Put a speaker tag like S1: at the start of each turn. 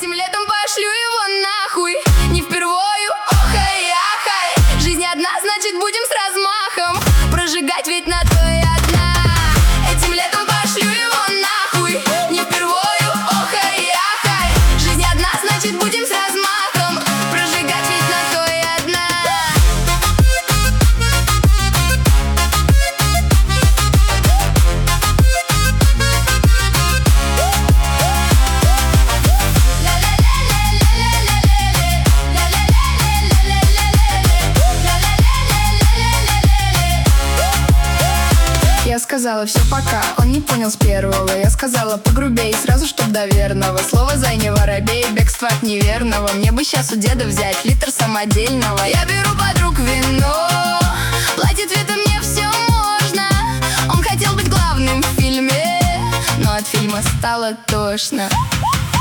S1: Этим летом пошлю его нахуй. Не впервою, охай-ахай. Жизнь одна, значит будем с размахом прожигать, ведь на то и одна. Этим летом пошлю его нахуй. Не впервою, охай-ахай. Жизнь одна, значит будем с размахом прожигать, ведь на то и одна. Я сказала все пока, он не понял с первого. Я сказала погрубей, сразу чтоб до верного. Слово зай не воробей, бегство от неверного. Мне бы сейчас у деда взять литр самодельного. Я беру подруг вино, платье цвета мне все можно. Он хотел быть главным в фильме, но от фильма стало тошно.